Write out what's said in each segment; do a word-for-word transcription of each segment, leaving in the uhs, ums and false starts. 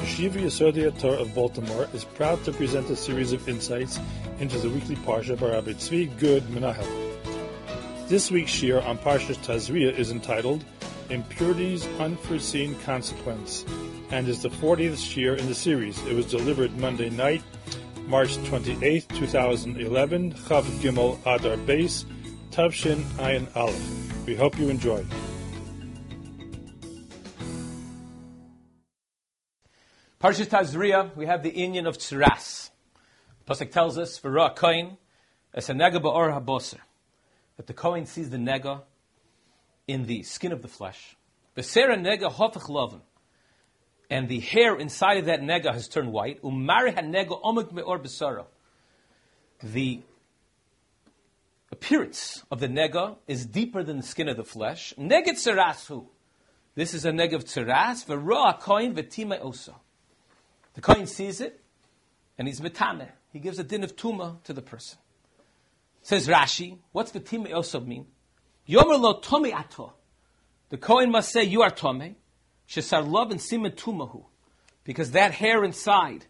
Yeshiva Yesodei Torah of Baltimore is proud to present a series of insights into the weekly Parsha by Rabbi Tzvi Good Menahel. This week's shiur on Parshas Tazria is entitled Impurity's Unforeseen Consequence and is the fortieth shiur in the series. It was delivered Monday night, March twenty-eighth, twenty eleven, Chav Gimel Adar Beis, Tavshin Ayin Aleph. We hope you enjoy. Parshas Tazria, we have the inyan of Tziras. The pasuk tells us, "V'ra kohen es hanega ba'or haboser," that the kohen sees the nega in the skin of the flesh. B'sera nega hofech loven, and the hair inside of that nega has turned white. Umari hanega omik me'or b'sara. The appearance of the nega is deeper than the skin of the flesh. Neget tzirasu. This is a nega of tziras. V'ra kohen v'timei osa. The kohen sees it, and he's metameh. He gives a din of tumah to the person. Says Rashi, what's v'timei osa mean? Yomer lo tomei ato. The kohen must say, you are tomei. Shesar lov and simen tumahu. Because that hair inside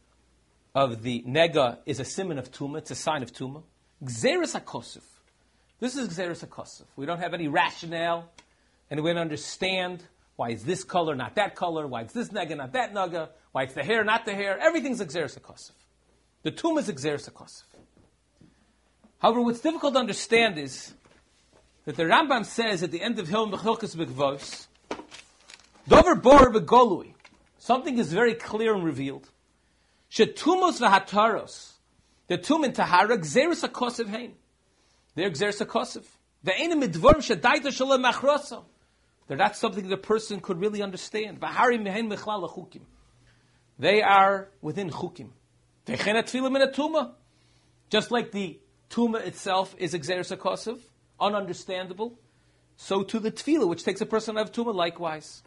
of the nega is a siman of tumah. It's a sign of tumah. Gzeres hakosuf. This is gzeres hakosuf. We don't have any rationale, and we don't understand why is this color, not that color, why it's this nega, not that nega, why it's the hair, not the hair. Everything's gzeres hakosuf. The tumah is gzeres hakosuf. However, what's difficult to understand is that the Rambam says at the end of Hilm B'chilkas B'gvos, Dover bor begolui. Something is very clear and revealed. Shetumos v'hataros. The tum and tahara gzeres hakosuf hein. They're gzeres hakosuf. The enim midvorim shedaita shalom machrasa. They're not something the person could really understand. V'harim mehen mechlal chukim. They are within chukim. V'chen atfilah min atuma. Just like the tuma itself is gzeres hakosuf, ununderstandable, so too the tefillah, which takes a person out of tuma, likewise.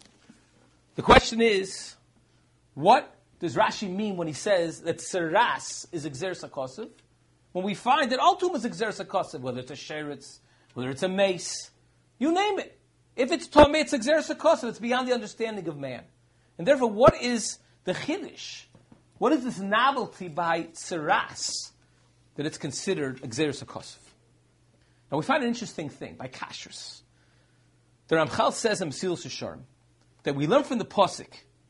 The question is, what does Rashi mean when he says that tziras is gzeres hakosuf? When we find that all tumah is gzeres hakosuf, whether it's a sheretz, whether it's a mace, you name it. If it's tomei, it's gzeres hakosuf. It's beyond the understanding of man. And therefore, what is the chiddush? What is this novelty by tziras that it's considered gzeres hakosuf? Now we find an interesting thing by kashrus. The Ramchal says in Mesilas Yesharim that we learn from the pasuk,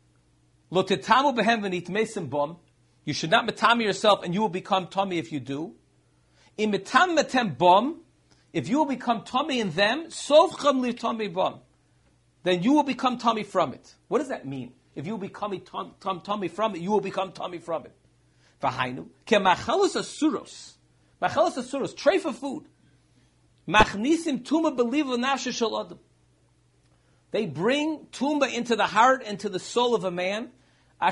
Lo tetamu behem v'nitmesim bom. You should not metami yourself, and you will become tummy if you do. Im metam metem bom. If you will become tummy in them, sovchem li tummy bom. Then you will become tummy from it. What does that mean? If you will become tum, tum, tummy from it, you will become tummy from it. V'hainu ke machalos asuros. Machalos asuros, tray for food. Machnisim tuma believe nafshe shel adam. They bring tumba into the heart and to the soul of a man. We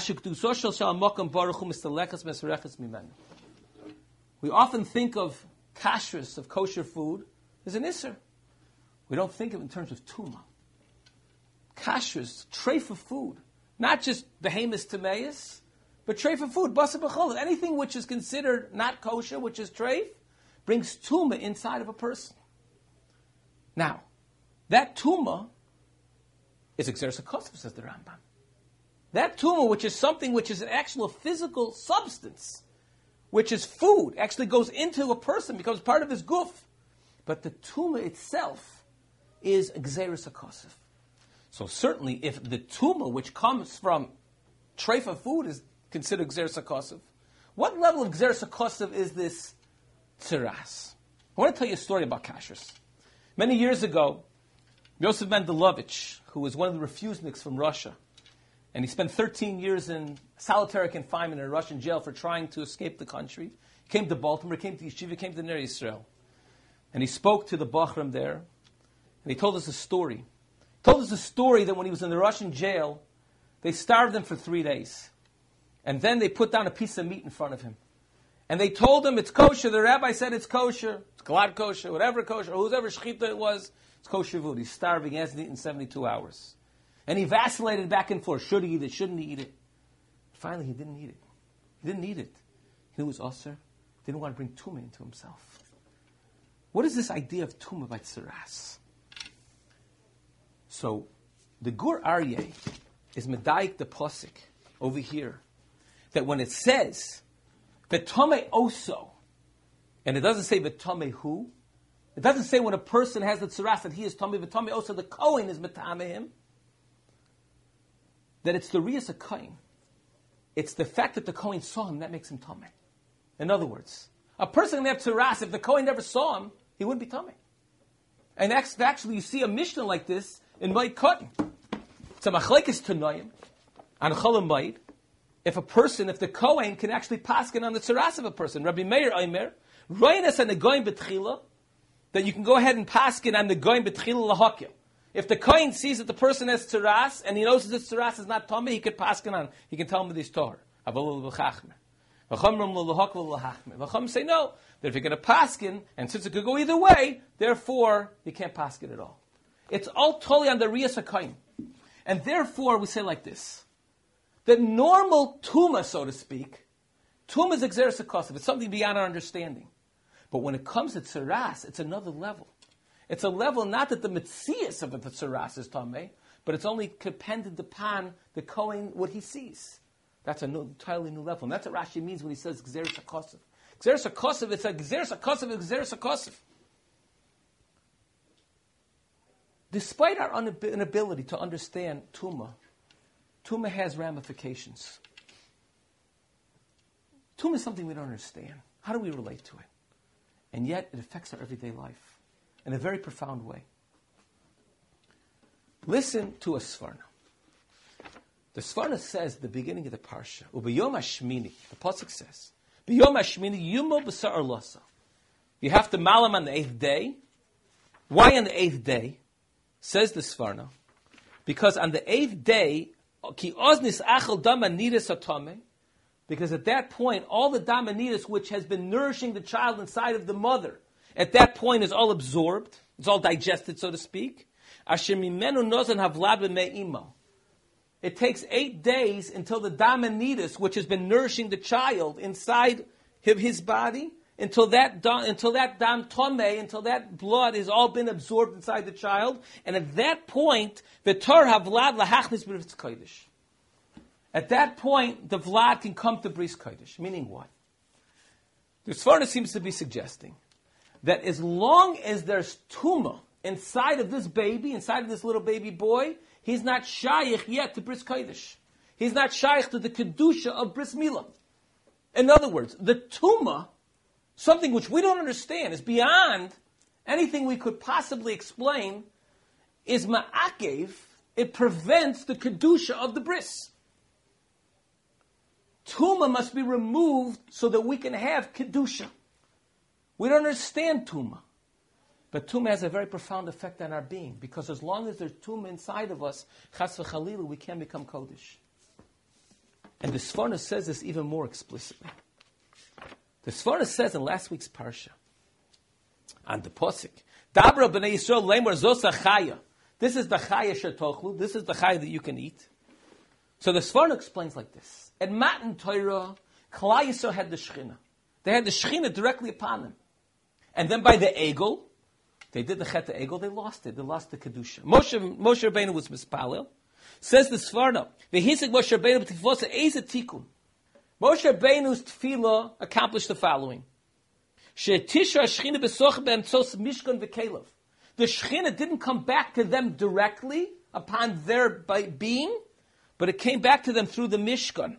often think of kashrus, of kosher food, as an isser. We don't think of it in terms of tuma. Kashrus, tray for food. Not just behemoth tameis, but tray for food. Basa b'chol. Anything which is considered not kosher, which is treif, brings tuma inside of a person. Now, that tuma is gzeres hakosuf, says the Rambam. That tumah, which is something which is an actual physical substance, which is food, actually goes into a person, becomes part of his guf. But the tumah itself is gzeres hakosuf. So certainly, if the tumah, which comes from treifa food, is considered gzeres hakosuf, what level of gzeres hakosuf is this tziras? I want to tell you a story about kashrus. Many years ago, Yosef Mendelovich, who was one of the refuseniks from Russia, and he spent thirteen years in solitary confinement in a Russian jail for trying to escape the country. He came to Baltimore, came to Yeshiva, came to Ner Yisrael. And he spoke to the Bachram there, and he told us a story. He told us a story that when he was in the Russian jail, they starved him for three days. And then they put down a piece of meat in front of him. And they told him it's kosher. The rabbi said it's kosher. It's glad kosher, whatever kosher, whoever shechita it was, it's kosher food. He's starving, he hasn't eaten seventy-two hours. And he vacillated back and forth. Should he eat it? Shouldn't he eat it? Finally, he didn't eat it. He didn't eat it. He was usher. Didn't want to bring tumah into himself. What is this idea of tumah by tziras? So, the Gur Aryeh is medayik the posik over here that when it says V'tomei oso, and it doesn't say V'tomei who, it doesn't say when a person has the tzaras that he is Tomei, V'tomei oso, the Kohen is Metameh him, that it's the Riyas of Kohen. It's the fact that the Kohen saw him that makes him Tomei. In other words, a person can have tzaras, if the Kohen never saw him, he wouldn't be Tomei. And actually, you see a Mishnah like this in Moed Katan. It's a machlekes tanoim on Cholam Moed. If a person, if the Kohen can actually paskin on the tzaras of a person, Rabbi Meir Omer, Roinas and the goyim betchila, that you can go ahead and paskin on the goyim betchila lahakim. If the Kohen sees that the person has tzaras and he knows that this tzaras is not tomei, he could paskin on. He can tell him that he's tor. V'cham say no, that if you're going to paskin, and since it could go either way, therefore you can't paskin at all. It's all totally on the riyas hakayim, and therefore we say like this: the normal tuma, so to speak, tuma is exeris hakosef. It's something beyond our understanding. But when it comes to tzaras, it's another level. It's a level not that the mitzias of the tzaras is tamei, but it's only dependent upon the kohen what he sees. That's a new, entirely new level. And that's what Rashi means when he says Gzeres HaKosov. Gzeres HaKosov, it's a Gzeres HaKosov, it's Gzeres HaKosov. Despite our inability to understand Tumah, Tumah has ramifications. Tumah is something we don't understand. How do we relate to it? And yet it affects our everyday life in a very profound way. Listen to a Sforno. The Sforno says at the beginning of the parsha, Ubiyom Hashmini, the pasuk says, Biyom Hashmini Yumo B'Sar Arlosa. You have to malam on the eighth day. Why on the eighth day? Says the Sforno, because on the eighth day, Ki Oznis Achel Damanidus Atome, because at that point, all the Damanidus which has been nourishing the child inside of the mother, at that point is all absorbed, it's all digested, so to speak. Asher Mimenu Nozan Havlad B'Me'imo. It takes eight days until the Damanidus, which has been nourishing the child inside his body, until that until that dam tomei, until that blood has all been absorbed inside the child, and at that point, the tor havlad lahachnis b'ris kodesh. At that point, the vlad can come to bris kodesh. Meaning what? The Sforno seems to be suggesting that as long as there's tumah inside of this baby, inside of this little baby boy, he's not shaykh yet to bris kodesh. He's not shaykh to the kedusha of bris milah. In other words, the tumah, something which we don't understand, is beyond anything we could possibly explain, is ma'akev. It prevents the kedusha of the bris. Tumah must be removed so that we can have kedusha. We don't understand tumah. But tumah has a very profound effect on our being, because as long as there's tumah inside of us, chas v'chalila, we can become kodesh. And the Sforno says this even more explicitly. The Sforno says in last week's parsha, on the posik, Dabra b'nei Yisrael lemor zosa chaya. This is the chaya shetochlu. This is the chaya that you can eat. So the Sforno explains like this: at Matan Torah, Klal Yisrael had the Shechina. They had the Shechina directly upon them, and then by the Egel, they did the Chet Egel. They lost it. They lost the kedusha. Moshe Moshe Rabbeinu was mispalel. Says the Sforno, v'hisik Moshe Rabbeinu b'tiflosa eiza tikun. Moshe Rabbeinu's tefillah accomplished the following: She'tisha Shechina b'soch be'emtzos mishkan v'kelev. The Shechina didn't come back to them directly upon their being, but it came back to them through the Mishkan.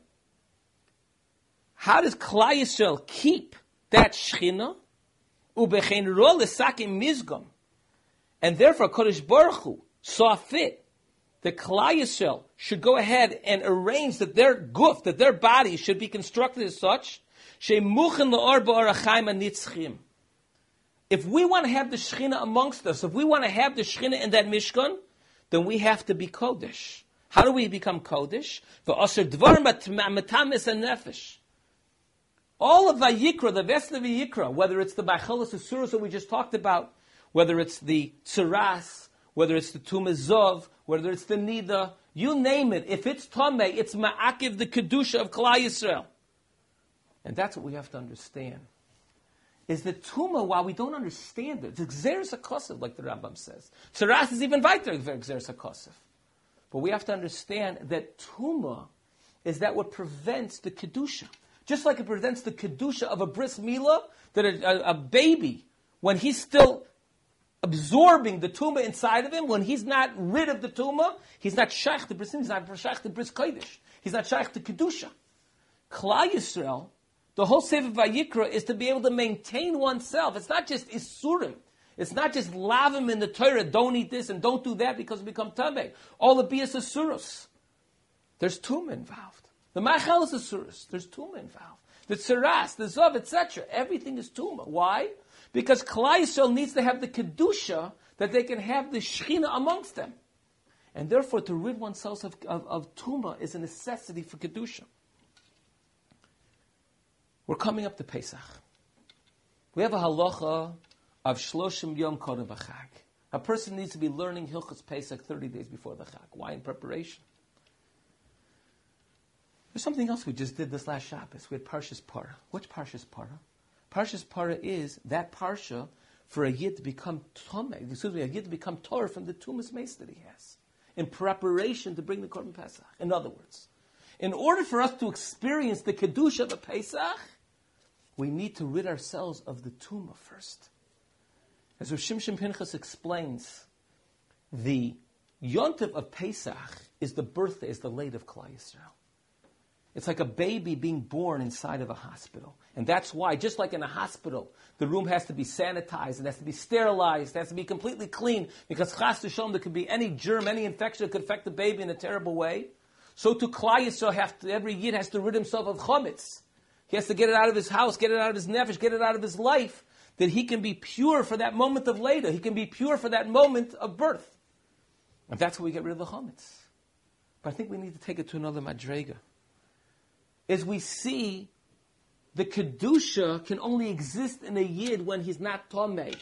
How does Klal Yisrael keep that Shechina? Ubechein ro l'sakim mizgam. And therefore, Kodesh Baruch Hu saw fit that Klal Yisrael should go ahead and arrange that their guf, that their body should be constructed as such. She'muchen la'or ba'orachayim anitzchim. If we want to have the Shechina amongst us, if we want to have the Shechina in that Mishkan, then we have to be Kodesh. How do we become Kodesh? V'asher dvar matamis and nefesh. All of Vayikra, the rest of Vayikra, whether it's the Bachelas Asuras that we just talked about, whether it's the Tzaras, whether it's the Tumah, whether it's the Nida, you name it. If it's Tameh, it's Ma'akiv, the Kedusha of Klal Yisrael. And that's what we have to understand. Is that Tumah, while we don't understand it, it's Gzeres HaKosef, like the Rambam says. Tzaras is even weiter Gzeres HaKosef. But we have to understand that Tumah is that what prevents the Kedusha. Just like it prevents the Kedusha of a bris milah, that a, a, a baby, when he's still absorbing the tumah inside of him, when he's not rid of the tumah, he's not shaykh to bris, he's not shaykh to bris kodesh, he's not shaykh to Kedusha. Klal Yisrael, the whole Sefer Vayikra is to be able to maintain oneself. It's not just isurim. It's not just lavim in the Torah, don't eat this and don't do that because you become tameh. All the bias is surus. There's tumah involved. The machal is a surus. There's tumah involved. The tzaras, the zav, et cetera. Everything is tumah. Why? Because Klal Yisrael needs to have the kedusha that they can have the shechina amongst them. And therefore, to rid oneself of, of, of tumah is a necessity for kedusha. We're coming up to Pesach. We have a halacha of shloshim yom kodem b'chag. A person needs to be learning Hilchos Pesach thirty days before the Chag. Why? In preparation. There's something else we just did this last Shabbos. We had Parshas Parah. Which Parshas Parah? Parshas Parah is that Parsha for a Yid to become Tomei, excuse me, a Yid to become Torah from the Tumas Mace that he has, in preparation to bring the Korban Pesach. In other words, in order for us to experience the Kedusha of a Pesach, we need to rid ourselves of the Tumah first. As Rav Shimshon Pinchas explains, the Yontif of Pesach is the birthday, is the late of Klal Yisrael. It's like a baby being born inside of a hospital. And that's why, just like in a hospital, the room has to be sanitized, it has to be sterilized, it has to be completely clean, because chas v'shalom, there could be any germ, any infection that could affect the baby in a terrible way. So to Klal Yisrael, have to, every Yid has to rid himself of chametz. He has to get it out of his house, get it out of his nefesh, get it out of his life, that he can be pure for that moment of later. He can be pure for that moment of birth. And that's where we get rid of the chametz. But I think we need to take it to another madrega. Is we see the Kedusha can only exist in a Yid when he's not Tomei.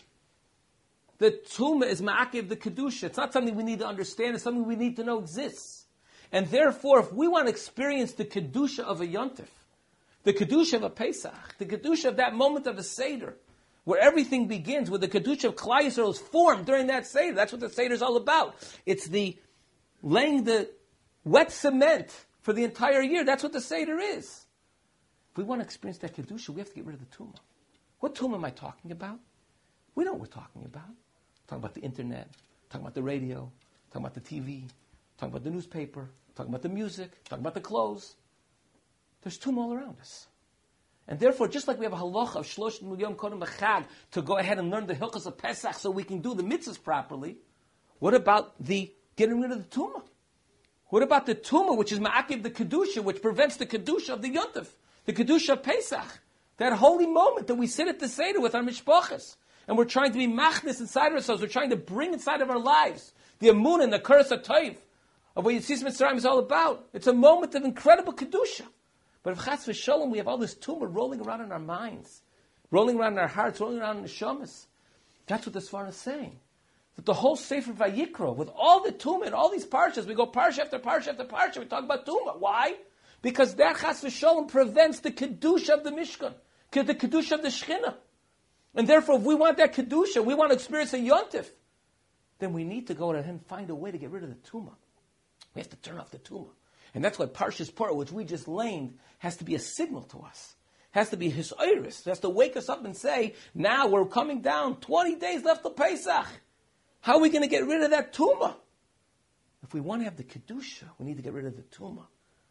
The Tumah is Ma'akev the Kedusha. It's not something we need to understand, it's something we need to know exists. And therefore, if we want to experience the Kedusha of a Yontif, the Kedusha of a Pesach, the Kedusha of that moment of a Seder, where everything begins, where the Kedusha of Klal Yisrael is formed during that Seder. That's what the Seder is all about. It's the laying the wet cement for the entire year. That's what the Seder is. If we want to experience that Kedusha, we have to get rid of the Tumah. What Tumah am I talking about? We know what we're talking about. We're talking about the internet, talking about the radio, talking about the T V, talking about the newspaper, talking about the music, talking about the clothes. There's Tumah all around us. And therefore, just like we have a halacha of shloshim yom kodem b'chag to go ahead and learn the hilchos of Pesach so we can do the mitzvahs properly, what about the getting rid of the tumah? What about the tumah, which is ma'akiv the kedusha, which prevents the kedusha of the yontif, the kedusha of Pesach, that holy moment that we sit at the seder with our mishpachas, and we're trying to be machnis inside of ourselves. We're trying to bring inside of our lives the amun and the curse of toiv of what Yitzis Mitzrayim is all about. It's a moment of incredible kedusha. But if chas v'sholem, we have all this tumah rolling around in our minds, rolling around in our hearts, rolling around in the neshamas. That's what the Svar is saying. That the whole Sefer Vayikra, with all the tumah and all these parshas, we go parsha after parsha after parsha, we talk about tumah. Why? Because that chas v'sholem prevents the kedusha of the Mishkan, the kedusha of the Shechina. And therefore, if we want that kedusha, we want to experience a yontif, then we need to go ahead and find a way to get rid of the tumah. We have to turn off the tumah. And that's why Parshas Parah, which we just lamed, has to be a signal to us. Has to be his iris. Has to wake us up and say, now we're coming down, twenty days left till Pesach. How are we going to get rid of that tumah? If we want to have the kedusha, we need to get rid of the tumah.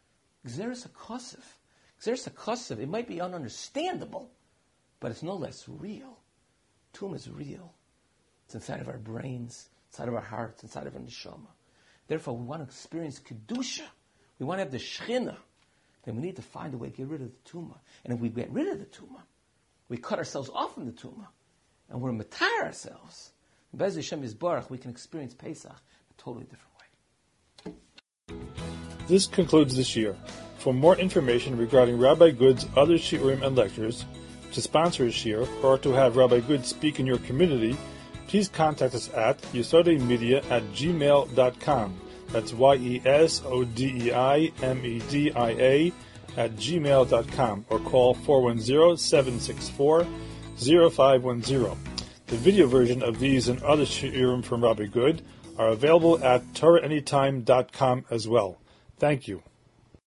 Gzeres HaKosov. Gzeres HaKosov, it might be ununderstandable, but it's no less real. Tumah is real. It's inside of our brains, inside of our hearts, inside of our neshama. Therefore, we want to experience kedusha. We want to have the Shechina, then we need to find a way to get rid of the tumah. And if we get rid of the tumah, we cut ourselves off from the tumah, and we're matar ourselves. In Bez Hashem Yisbarach, we can experience Pesach a totally different way. This concludes this year. For more information regarding Rabbi Good's other shiurim and lectures, to sponsor a shiur, or to have Rabbi Good speak in your community, please contact us at yesodemedia at gmail dot com. That's Y E S O D E I M E D I A at gmail dot com, or call four one zero, seven six four, zero five one zero. The video version of these and other shiurim from Rabbi Good are available at torah anytime dot com as well. Thank you.